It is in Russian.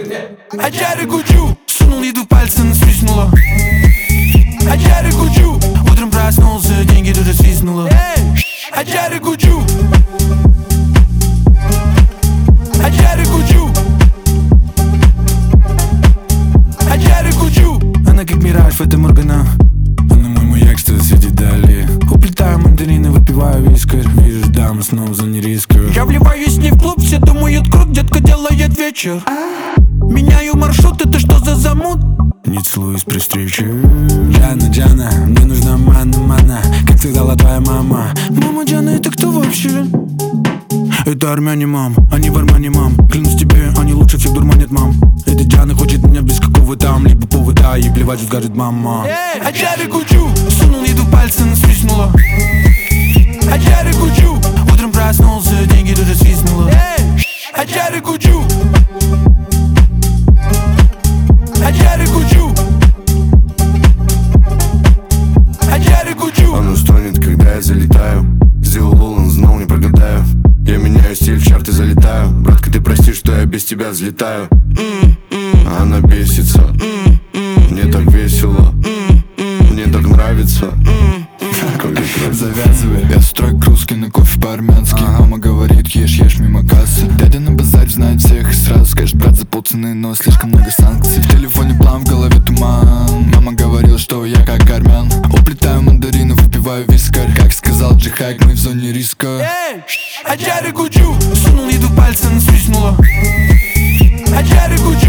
Аджары Гуджу, сунул еду в пальцы, но свистнуло. Аджары Гуджу, утром проснулся, деньги тут же свистнуло. Аджары Гуджу, Аджары Гуджу, Аджары Гуджу. Она как мираж в этом органа, а на мой маяк что-то сидит далее. Уплетаю мандарины, выпиваю вискарь. Вижу даму, снова за нерискую. Я вливаюсь не в клуб, все думают круг, детка делает вечер. Меняю маршрут, это что за замут? Не целуюсь при встрече. Джана, Джана, мне нужна мана, мана, как сказала твоя мама. Мама Джана, это кто вообще? Это армяне, мам, они в Армане, мам. Клянусь тебе, они лучше всех дурманят, мам. Эта Джана хочет меня без какого там либо повода, и плевать, что скажет мама. Аджары Гуджу, сунул еду в пальцы, но свистнуло. Аджары Гуджу, утром проснулся, деньги тут же свистнуло. Аджары Гуджу, Аджары Гуджу, Аджары Гуджу. Оно стонет, когда я залетаю. Сделал Олан, знал, не прогадаю. Я меняю стиль, в чарты залетаю. Братка, ты прости, что я без тебя взлетаю. Она бесится. Мне так весело. Мне так нравится. Завязывай, я строй русский на кофе по-армянски. Мама говорит, ешь мимо кассы. Дядя на базаре знает всех и сразу скажет: брат, запутанный, но слишком много санкций. В телефоне план, в голове туман. Мама говорила, что я как армян. Уплетаю мандарины, выпиваю вискарь. Как сказал Джихайк, мы в зоне риска. Аджары Гуджу, сунул еду в пальцы, но свистнуло. Аджары Гуджу.